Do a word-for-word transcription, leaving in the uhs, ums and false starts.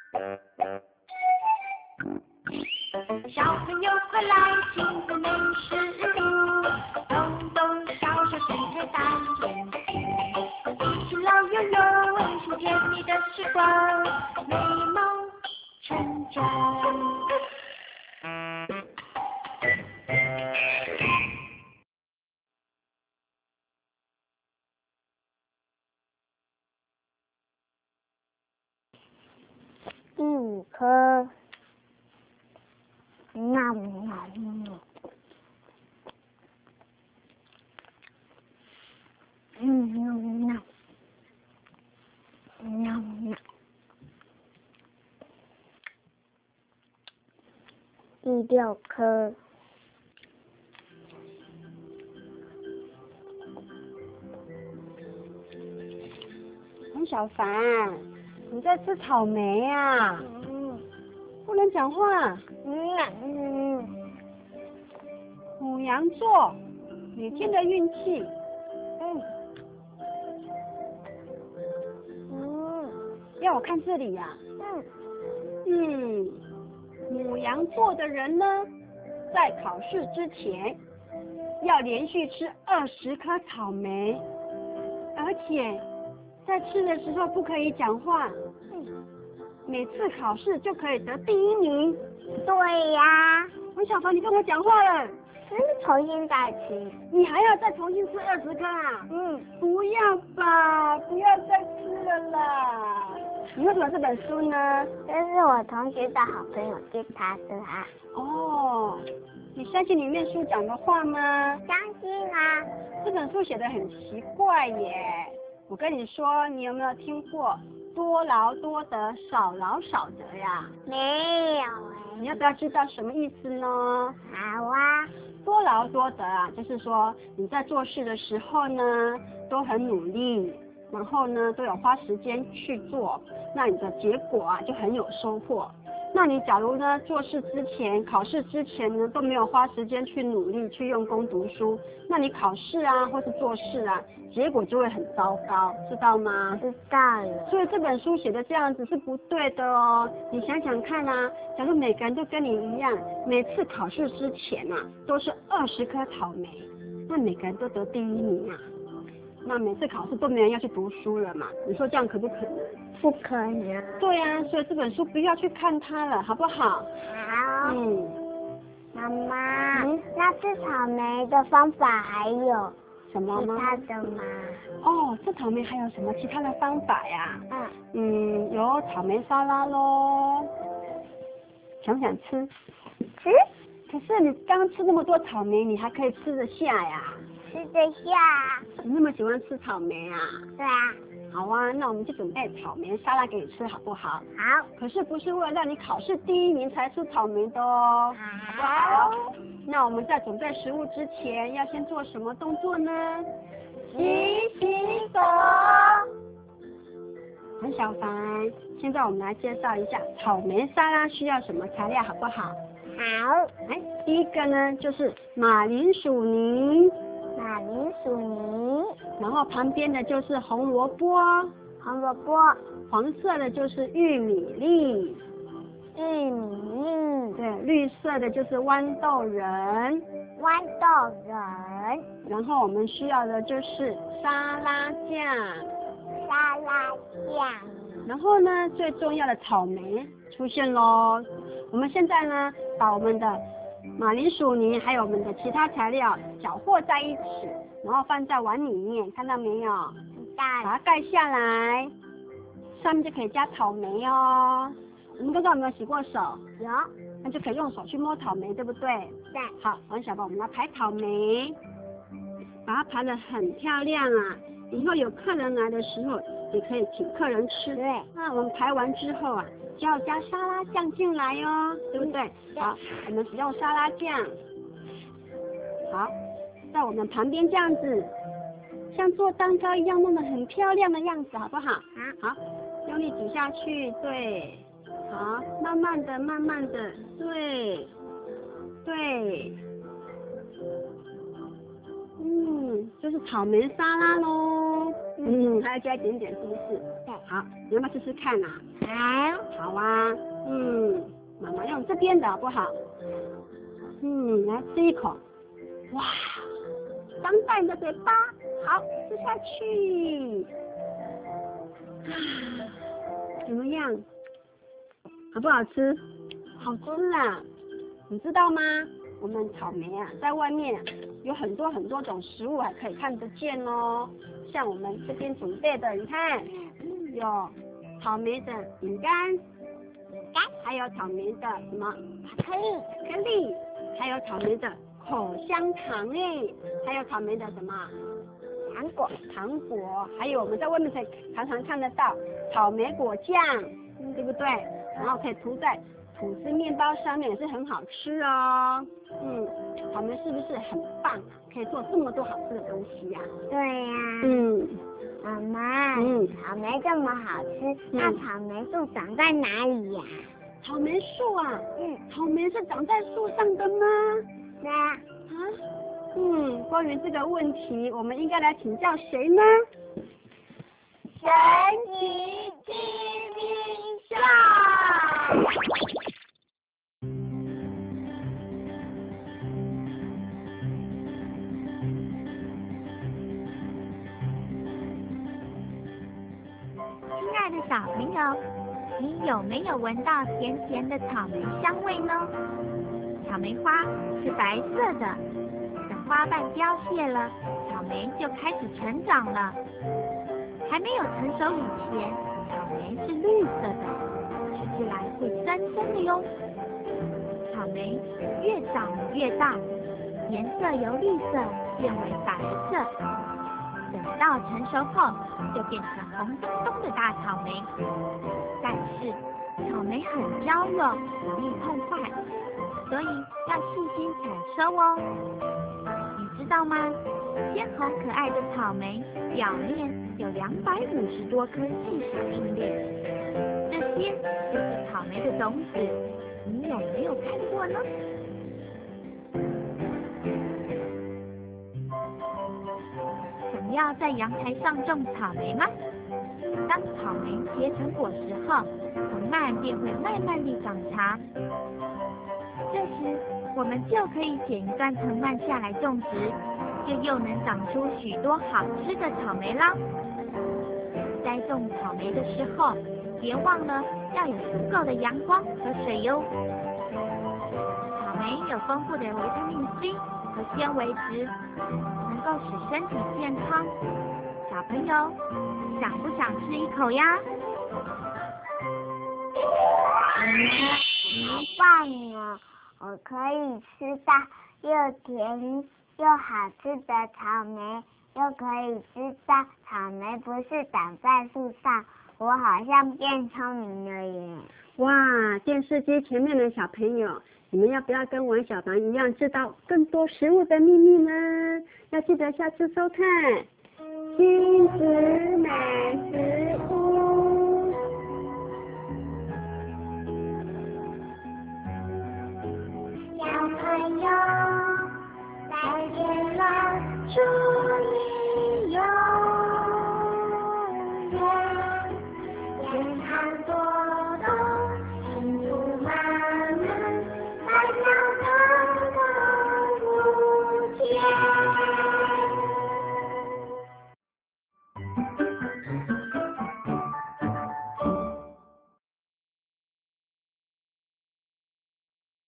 小朋友快来听个美食物，动动小手推开大眼睛，一起老友友温馨甜蜜的时光，美梦成真。 第五颗，喵喵喵，嗯喵喵，喵喵。第六颗， 黄小凡，你在吃草莓呀、 嗯不能讲话。 嗯嗯， 母羊座，每天的运气。 嗯嗯要我看这里呀、 嗯嗯，母羊座的人呢，在考试之前要连续吃二十颗草莓，而且在吃的时候不可以讲话，每次考试就可以得第一名。 对呀， 王小凡，你跟我讲话了， 真的重新再吃。 你还要再重新吃二十颗啊？ 嗯， 不要吧，不要再吃了啦。你为什么这本书呢？ 这是我同学的好朋友给他的啊。 哦，你相信里面书讲的话吗？ 相信啊。 这本书写的很奇怪耶。我跟你说，你有没有听过多劳多得，少劳少得呀？ 没有哎。 你要不要知道什么意思呢？ 好啊。 多劳多得啊，就是说你在做事的时候呢，都很努力，然后呢都有花时间去做，那你的结果啊就很有收获。那你假如呢做事之前、考试之前呢都没有花时间去努力、去用功读书，那你考试啊或是做事啊，结果就会很糟糕，知道吗？ 知道了。 所以这本书写的这样子是不对的哦。你想想看啊，假如每个人都跟你一样，每次考试之前啊都是二十颗草莓，那每个人都得第一名啊，那每次考试都没人要去读书了嘛？你说这样可不可能？ 不可能。 对呀、啊，所以这本书不要去看它了，好不好？ 好。 嗯。 妈妈， 嗯， 那吃草莓的方法还有其什么吗？ 他的吗？ 哦，吃草莓还有什么其他的方法呀？ 嗯， 嗯，有草莓沙拉咯。想不想吃？ 吃可是你刚吃那么多草莓，你还可以吃得下呀？ 吃得下。 你那么喜欢吃草莓啊？ 对啊。 好啊，那我们就准备草莓沙拉给你吃，好不好？ 好。 可是不是为了让你考试第一名才吃草莓的哦。 好。 那我们在准备食物之前，要先做什么动作呢？ 洗洗手。 很小凡，现在我们来介绍一下草莓沙拉需要什么材料，好不好？ 好。 哎，第一个呢就是马铃薯泥， 马铃薯泥， 然后旁边的就是红萝卜， 红萝卜， 黄色的就是玉米粒， 玉米粒， 对，绿色的就是豌豆仁， 豌豆仁， 然后我们需要的就是沙拉酱， 沙拉酱， 然后呢最重要的草莓出现咯。我们现在呢把我们的马铃薯泥还有我们的其他材料搅和在一起，然后放在碗里面，看到没有？把它盖下来，上面就可以加草莓哦。我们刚刚有没有洗过手？ 有， 那就可以用手去摸草莓，对不对？ 对。 好，王小宝，我们来排草莓，把它排得很漂亮啊！以后有客人来的时候，也可以请客人吃。 对。 那我们排完之后啊，就要加沙拉酱进来哦，对不对？ 对。 好，我们使用沙拉酱。好，在我们旁边这样子，像做蛋糕一样弄得很漂亮的样子，好不好？好，用力挤下去，对。好，慢慢的，慢慢的，对，对，嗯，就是草莓沙拉咯。嗯，还要加一点点，是不是？ 对。 好，你要不要试试看啊？ 好， 好啊，嗯，妈妈用这边的好不好？嗯，来吃一口，哇，张大你的嘴巴，好，吃下去，啊，怎么样？好不好吃？好吃啊！你知道吗？我们草莓啊，在外面有很多很多种食物还可以看得见哦。像我们这边准备的，你看，有草莓的饼干， 干， 还有草莓的什么巧克力， 巧克力，还有草莓的口香糖哎，还有草莓的什么糖果， 糖果，还有我们在外面才常常看得到草莓果酱，对不对？然后可以涂在吐司面包上面，也是很好吃哦。嗯，草莓是不是很棒啊？可以做这么多好吃的东西呀、啊？ 对呀、啊。 嗯， 妈妈， 嗯， 草莓这么好吃，那草莓树长在哪里呀、 啊？草莓树啊？ 嗯， 草莓是长在树上的吗？ 对啊。 啊？嗯，关于这个问题，我们应该来请教谁呢？ 神奇叮铃上。 亲爱的小朋友，你有没有闻到甜甜的草莓香味呢？草莓花是白色的，等花瓣凋谢了，草莓就开始成长了。还没有成熟以前，草莓是绿色的，吃起来会酸酸的哟。草莓越长越大，颜色由绿色变为白色，等到成熟后就变成红彤彤的大草莓。但是草莓很娇弱，容易碰坏，所以要细心采收哦。你知道吗？鲜红可爱的草莓表面有两百五十多颗细小硬粒，这些就是草莓的种子，你有没有看过呢？想要在阳台上种草莓吗？当草莓结成果实后，藤蔓便会慢慢地长长。这时，我们就可以剪一段藤蔓下来种植，就又能长出许多好吃的草莓啦。栽种草莓的时候，别忘了要有足够的阳光和水哟。草莓有丰富的维他命 C 和纤维质，能够使身体健康。小朋友，想不想吃一口呀？ 好棒哦！我可以吃到又甜又好吃的草莓，又可以知道草莓不是长在树上，我好像变聪明了耶！ 哇，电视机前面的小朋友，你们要不要跟王小凡一样知道更多食物的秘密呢？要记得下次收看亲子美食物。